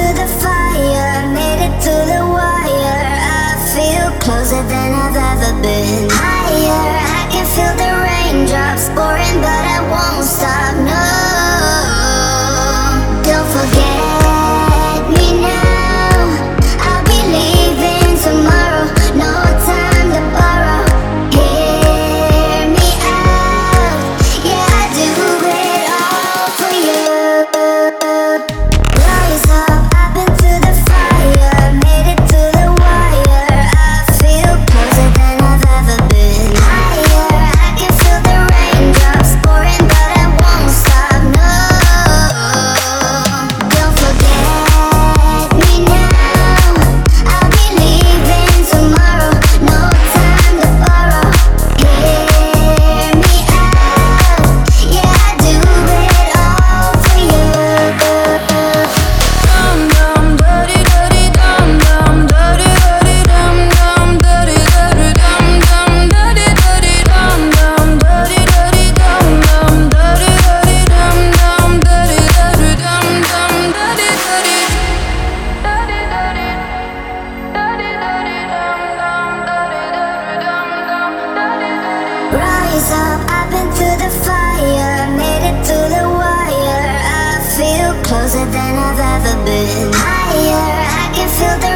the fire, made it to the wire. I feel closer than I've ever been. Higher, I can feel the raindrops pouring, but I won't stop, no. Don't forget me now, I'll be leaving tomorrow. No time to borrow, hear me out. Yeah, I do it all for you. Rise up, I've been to the fire, made it to the wire. I feel closer than I've ever been. Higher, I can feel the raindrops pouring, but I won't stop, no. Don't forget me now, I'll be leaving tomorrow. No time to borrow, hear me out. Yeah, I do it all for you. Dum dum dirty dirty dum dum dirty dirty dum dum dirty dirty dum dum dirty dirty dum dum dirty dirty dum dum dirty dirty dum dum dirty dirty dum dum dirty dirty dirty dirty dirty dirty dum dum dirty dirty dum dum dirty dirty. Rise up, I've been to the fire, made it to the wire. I feel closer than I've ever been. Higher, I can feel the